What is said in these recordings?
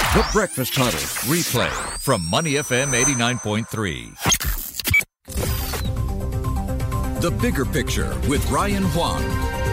The Breakfast Huddle replay from Money FM 89.3. The Bigger Picture with Ryan Huang.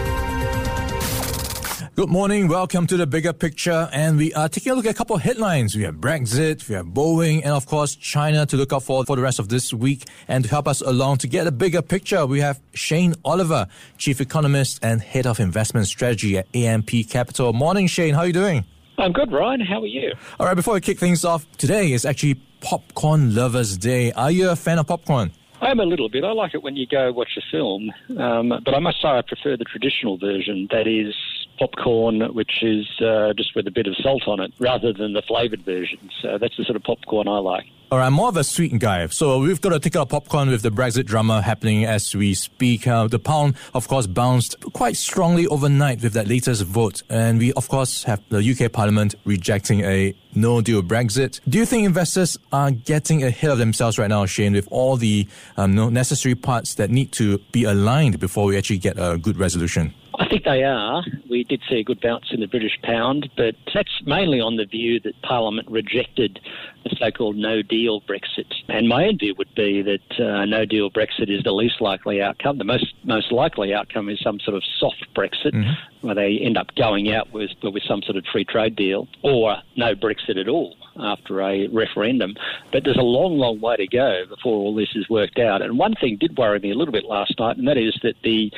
Good morning. Welcome to The Bigger Picture. And we are taking a look at a couple of headlines. We have Brexit, we have Boeing, and of course China to look out for the rest of this week. And to help us along to get a bigger picture, we have Shane Oliver, Chief Economist and Head of Investment Strategy at AMP Capital. Morning, Shane. How are you doing? I'm good, Ryan. How are you? All right, before we kick things off, today is actually Popcorn Lovers Day. Are you a fan of popcorn? I'm a little bit. I like it when you go watch a film, but I must say I prefer the traditional version, that is popcorn, which is just with a bit of salt on it, rather than the flavoured version. So that's the sort of popcorn I like. All right, I'm more of a sweet guy. So we've got to take our popcorn with the Brexit drama happening as we speak. The pound, of course, bounced quite strongly overnight with that latest vote. And we, of course, have the UK Parliament rejecting a no-deal Brexit. Do you think investors are getting ahead of themselves right now, Shane, with all the necessary parts that need to be aligned before we actually get a good resolution? I think they are. We did see a good bounce in the British pound, but that's mainly on the view that Parliament rejected the so-called no-deal Brexit. And my own view would be that no-deal Brexit is the least likely outcome. The most likely outcome is some sort of soft Brexit, where they end up going out with some sort of free trade deal, or no Brexit at all after a referendum. But there's a long, long way to go before all this is worked out. And one thing did worry me a little bit last night, and that is that the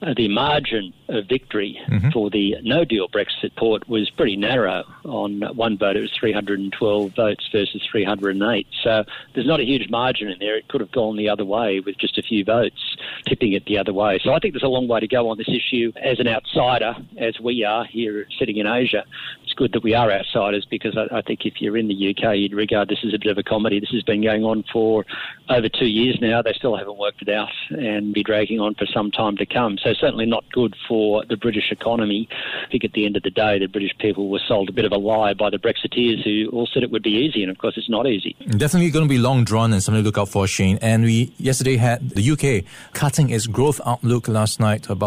margin of victory for the no-deal Brexit support was pretty narrow. On one vote, it was 312 votes versus 308. So there's not a huge margin in there. It could have gone the other way with just a few votes tipping it the other way. So I think there's a long way to go on this issue. As an outsider, as we are here sitting in Asia, it's good that we are outsiders, because I think if you're in the UK, you'd regard this as a bit of a comedy. This has been going on for over 2 years now. They still haven't worked it out and be dragging on for some time to come. So certainly not good for the British economy. I think at the end of the day, the British people were sold a bit of a lie by the Brexiteers, who all said it would be easy, and of course it's not easy. Definitely going to be long drawn and something to look out for, Shane. And we yesterday had the UK cutting its growth outlook last night from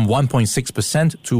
1.6% to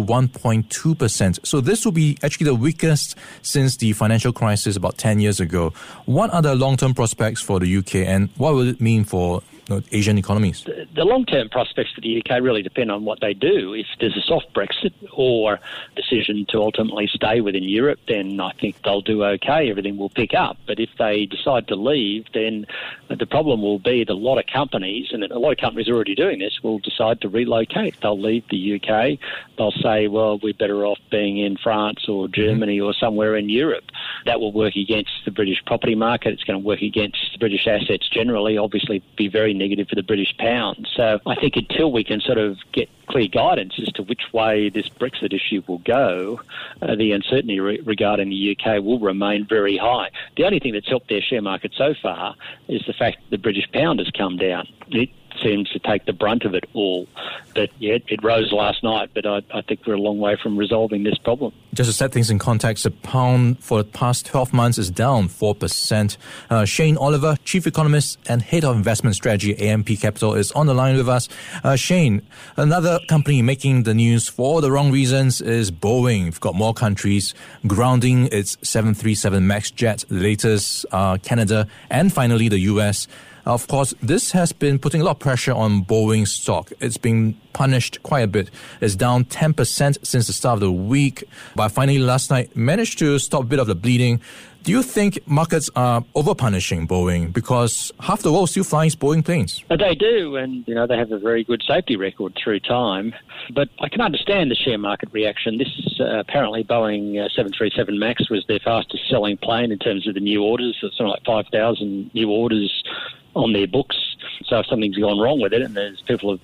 1.2%. So this will be actually the weakest since the financial crisis about 10 years ago. What are the long-term prospects for the UK, and what will it mean for Asian economies? The long-term prospects for the UK really depend on what they do. If there's a soft Brexit or decision to ultimately stay within Europe, then I think they'll do okay. Everything will pick up. But if they decide to leave, then the problem will be that a lot of companies, and a lot of companies are already doing this, will decide to relocate. They'll leave the UK. They'll say, well, we're better off being in France or Germany or somewhere in Europe. That will work against the British property market. It's going to work against the British assets generally, obviously be very negative for the British pound. So I think until we can sort of get clear guidance as to which way this Brexit issue will go, the uncertainty regarding the UK will remain very high. The only thing that's helped their share market so far is the fact that the British pound has come down. It seems to take the brunt of it all. But yeah, it rose last night, but I think we're a long way from resolving this problem. Just to set things in context, the pound for the past 12 months is down 4%. Shane Oliver, Chief Economist and Head of Investment Strategy at AMP Capital, is on the line with us. Shane, another company making the news for the wrong reasons is Boeing. We've got more countries grounding its 737 MAX jet, the latest Canada, and finally the US. Of course, this has been putting a lot of pressure on Boeing stock. It's been punished quite a bit. It's down 10% since the start of the week, but finally last night managed to stop a bit of the bleeding. Do you think markets are over-punishing Boeing because half the world still flies Boeing planes? They do, and they have a very good safety record through time. But I can understand the share market reaction. This apparently Boeing 737 MAX was their fastest-selling plane in terms of the new orders. It's something like 5,000 new orders on their books. So if something's gone wrong with it, and there's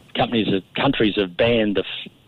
countries have banned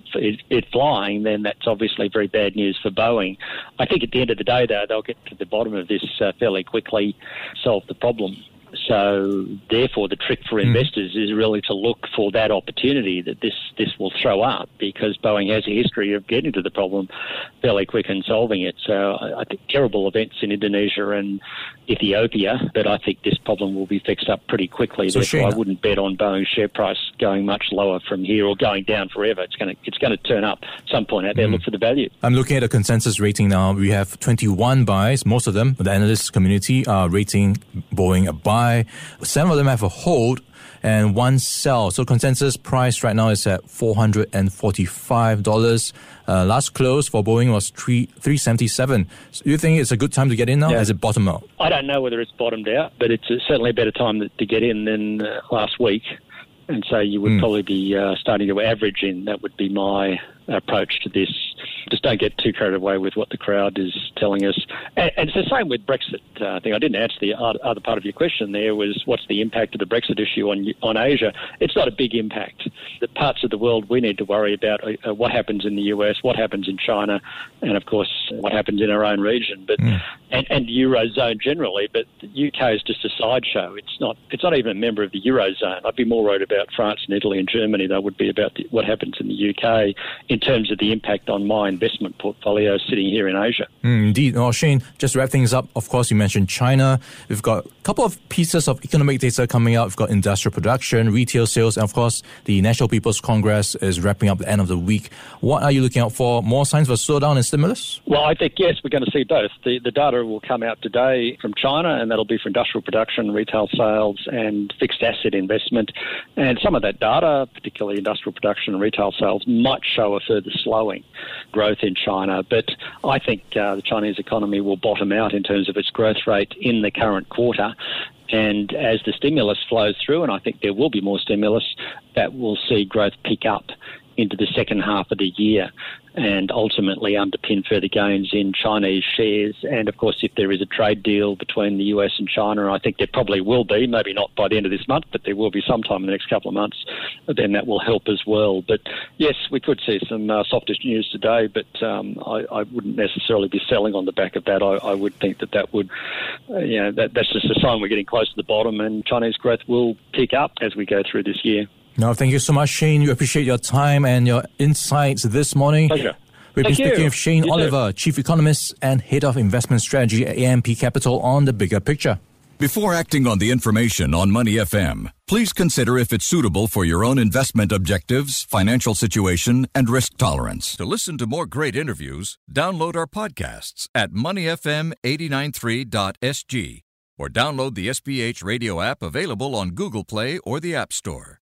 it flying, then that's obviously very bad news for Boeing. I think at the end of the day, though, they'll get to the bottom of this fairly quickly, solve the problem. So therefore, the trick for investors is really to look for that opportunity that this will throw up, because Boeing has a history of getting to the problem fairly quick and solving it. So I think terrible events in Indonesia and Ethiopia, but I think this problem will be fixed up pretty quickly. So therefore, I wouldn't bet on Boeing's share price going much lower from here or going down forever. It's going to turn up at some point out there. Look for the value. I'm looking at the consensus rating now. We have 21 buys. Most of them, the analyst community, are rating Boeing a buy. 7 of them have a hold and 1 sell. So consensus price right now is at $445. Last close for Boeing was $377. So you think it's a good time to get in now? Yeah. Has it bottomed out? I don't know whether it's bottomed out, but it's certainly a better time to get in than last week. And so you would probably be starting to average in. That would be my approach to this. Just don't get too carried away with what the crowd is telling us. And it's the same with Brexit. I think I didn't answer the other part of your question there, was what's the impact of the Brexit issue on Asia. It's not a big impact. The parts of the world we need to worry about are what happens in the US, what happens in China, and of course what happens in our own region, but and Eurozone generally. But the UK is just a sideshow. It's not even a member of the Eurozone. I'd be more worried about France and Italy and Germany than I would be about what happens in the UK in terms of the impact on my investment portfolio sitting here in Asia. Indeed. Well, Shane, just to wrap things up, of course, you mentioned China. We've got a couple of pieces of economic data coming out. We've got industrial production, retail sales, and of course, the National People's Congress is wrapping up the end of the week. What are you looking out for? More signs of a slowdown and stimulus? Well, I think, yes, we're going to see both. The data will come out today from China, and that'll be for industrial production, retail sales, and fixed asset investment. And some of that data, particularly industrial production and retail sales, might show a further slowing growth in China. But I think the Chinese economy will bottom out in terms of its growth rate in the current quarter. And as the stimulus flows through, and I think there will be more stimulus, that will see growth pick up into the second half of the year and ultimately underpin further gains in Chinese shares. And, of course, if there is a trade deal between the US and China, I think there probably will be, maybe not by the end of this month, but there will be sometime in the next couple of months, then that will help as well. But, yes, we could see some softish news today, but I wouldn't necessarily be selling on the back of that. I would think that would, that's just a sign we're getting close to the bottom, and Chinese growth will pick up as we go through this year. No, thank you so much, Shane. We appreciate your time and your insights this morning. Pleasure. We've been speaking with Shane Oliver, Chief Economist and Head of Investment Strategy at AMP Capital, on the bigger picture. Before acting on the information on Money FM, please consider if it's suitable for your own investment objectives, financial situation, and risk tolerance. To listen to more great interviews, download our podcasts at moneyfm893.sg or download the SPH radio app available on Google Play or the App Store.